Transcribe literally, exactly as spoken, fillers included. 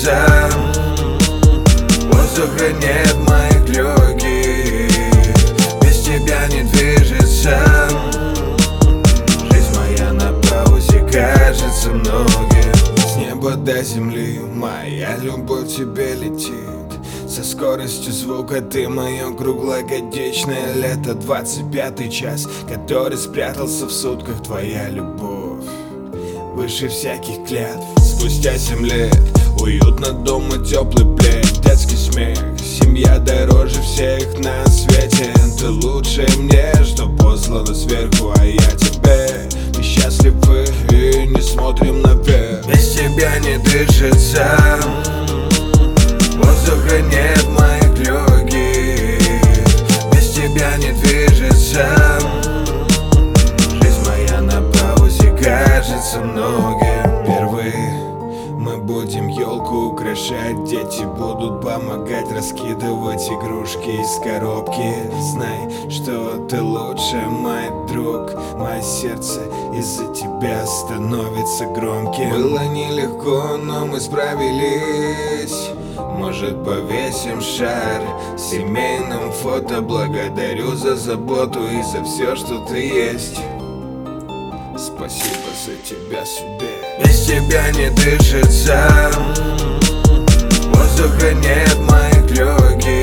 дышится, воздуха нет в моих легких, без тебя не движется. Жизнь моя на паузе кажется многим. С неба до земли моя любовь тебе летит, со скоростью звука ты мое круглогодичное лето. Двадцать пятый час, который спрятался в сутках. Твоя любовь выше всяких клятв. Спустя семь лет уютно дома, теплый плед, детский смех. Семья дороже всех на свете. Ты лучше мне, что послано сверху, а я тебе. Мы счастливы и не смотрим наверх. Без тебя не дышится, воздуха нет в моих легких, без тебя не движется. Жизнь моя на паузе кажется многим. Впервые мы будем елку украшать, дети будут помогать раскидывать игрушки из коробки. Знай, что ты лучше, мой друг. Мое сердце из-за тебя становится громким. Было нелегко, но мы справились. Может, повесим шар в семейном фото. Благодарю за заботу и за все, что ты есть. Спасибо за тебя, судьбе. Без тебя не дышится, воздуха нет в моих легких,